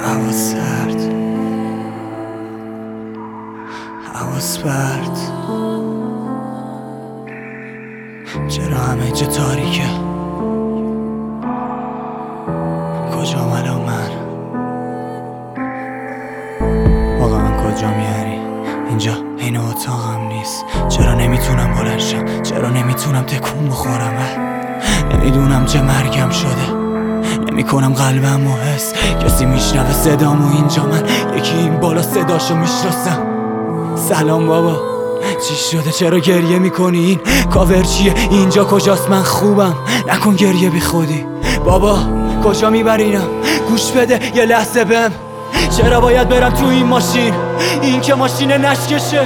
هوا سرد، هواس برد، چرا همه جا تاریکه؟ کجام الان من؟ واقعا کجام یعنی؟ اینجا این اتاقم نیست. چرا نمیتونم بلند شم؟ چرا نمیتونم تکون بخورم؟ نمیدونم چه مرگم شده، نمیکنم قلبمو حس. کسی میشنوه صدامو اینجا؟ من یکی این بالا صداشو میشناسم. سلام بابا، چی شده؟ چرا گریه میکنی؟ این کاور چیه؟ اینجا کجاست؟ من خوبم، نکن گریه بی خودی. بابا کجا میبرینم؟ گوش بده یه لحظه بهم. چرا باید برم تو این ماشین؟ این که ماشین نشکشه.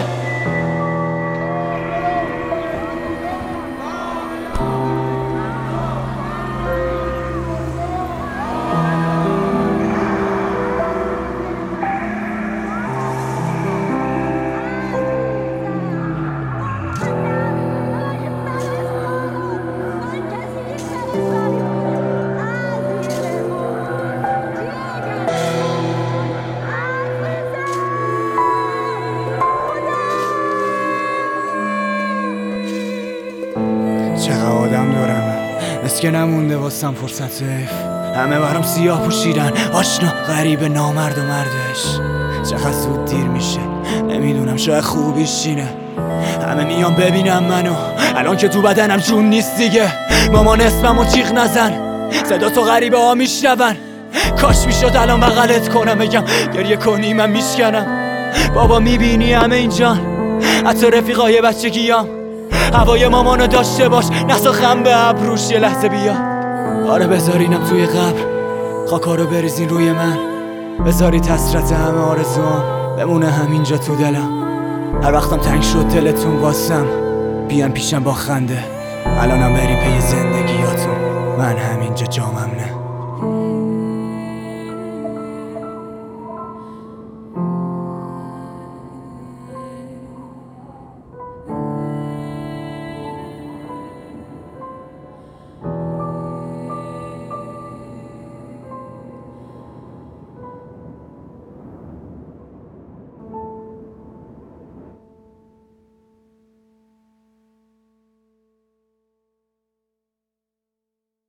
چقدر آدم دارم، مثل که نمونده واسم فرصت حیف. همه برام سیاه پوشیدن، آشنا غریب نامرد و مردش. چقدر زود دیر میشه، نمیدونم شاید خوبیش اینه. همه میان ببینم منو الان که تو بدنم جون نیست دیگه. مامان اسممو جیغ نزن، صدا تو غریبه ها میشنون. کاش میشد الان بغلت کنم بگم گریه کنی من میشکنم. بابا میبینی همه اینجان، حتی رفیقای بچگیام. هوای مامانو داشته باش، نسا خم به ابروش. یه لحظه بیا، آره بذارینم توی قبر، خاکا رو بریزین روی من. بذارید حسرت همه آرزوام بمونه همینجا تو دلم. هر وقتم تنگ شد دلتون واسم، بیان پیشم با خنده. الانم بریم پی زندگیاتون، من همینجا جامم نه.